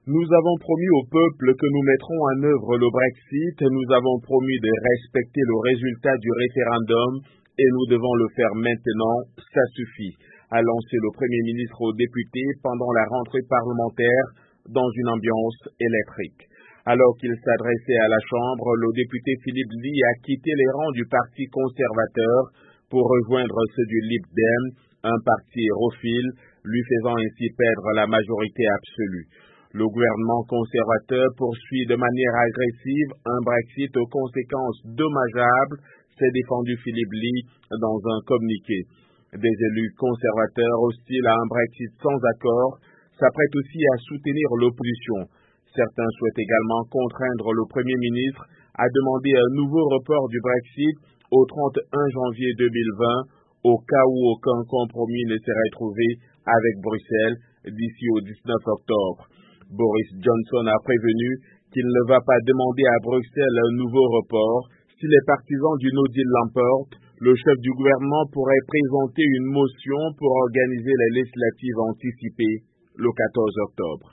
Nous avons promis au peuple que nous mettrons en œuvre le Brexit, nous avons promis de respecter le résultat du référendum et nous devons le faire maintenant, ça suffit, a lancé le Premier ministre aux députés pendant la rentrée parlementaire dans une ambiance électrique. Alors qu'il s'adressait à la Chambre, le député Philippe Ly a quitté les rangs du Parti conservateur pour rejoindre ceux du Lib Dem, un parti hérophile, lui faisant ainsi perdre la majorité absolue. Le gouvernement conservateur poursuit de manière agressive un Brexit aux conséquences dommageables, s'est défendu Philippe Ly dans un communiqué. Des élus conservateurs hostiles à un Brexit sans accord s'apprêtent aussi à soutenir l'opposition. Certains souhaitent également contraindre le Premier ministre à demander un nouveau report du Brexit au 31 janvier 2020 au cas où aucun compromis ne serait trouvé avec Bruxelles d'ici au 19 octobre. Boris Johnson a prévenu qu'il ne va pas demander à Bruxelles un nouveau report. Si les partisans du No Deal l'emportent, le chef du gouvernement pourrait présenter une motion pour organiser les législatives anticipées le 14 octobre.